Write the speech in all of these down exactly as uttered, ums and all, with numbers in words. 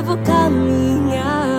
novo caminhar.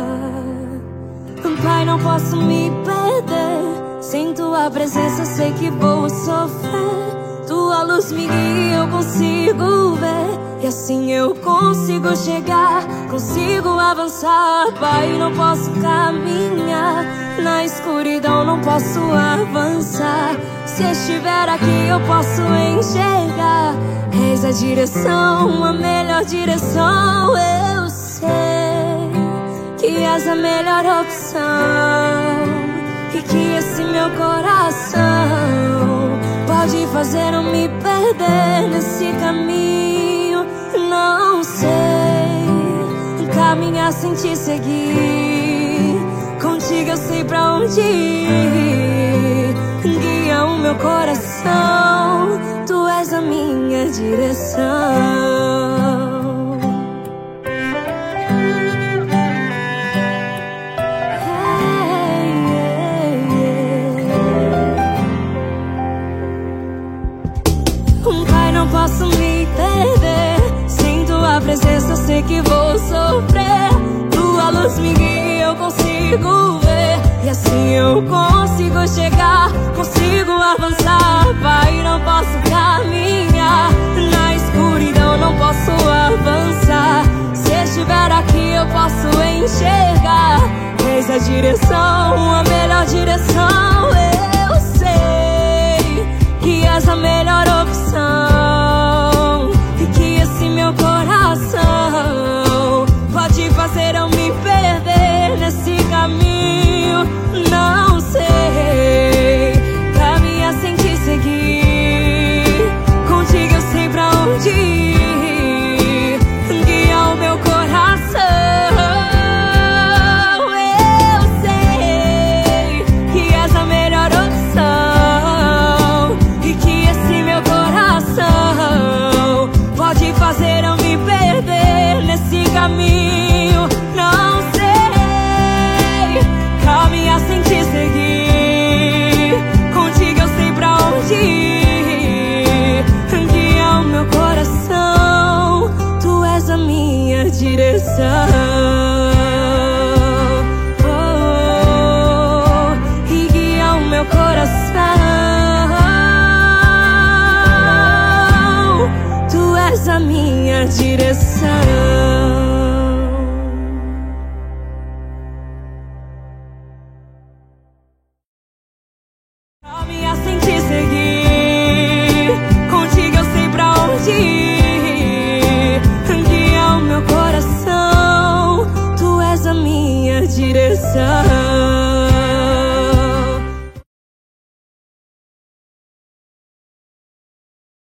Pai, não posso me perder, sem tua presença sei que vou sofrer. Tua luz me guia, eu consigo ver, e assim eu consigo chegar, consigo avançar. Pai, não posso caminhar na escuridão, não posso avançar. Se estiver aqui eu posso enxergar. És a direção, a melhor direção. Eu sei que és a melhor opção, e que esse meu coração pode fazer eu me perder nesse caminho. Não sei caminhar sem te seguir, contigo eu sei pra onde ir. Guia o meu coração, tu és a minha direção. Não posso me perder, sem tua presença sei que vou sofrer. Tua luz me guia, eu consigo ver, e assim eu consigo chegar, consigo avançar. Pai, não posso caminhar na escuridão, não posso avançar. Se estiver aqui eu posso enxergar. És a direção, a melhor direção. Eu sei que és a melhor opção, e que esse meu coração pode fazer eu me perder nesse caminho. Não sei caminhar sem te seguir, contigo eu sei pra onde ir. Guia o meu coração. Eu sei que és a melhor opção, e que esse meu coração pode fazer eu me perder nesse caminho. Não sei caminhar sem te seguir, contigo eu sei pra onde ir. Guia o meu coração, tu és a minha direção. Oh, e guia o meu coração, tu és a minha direção.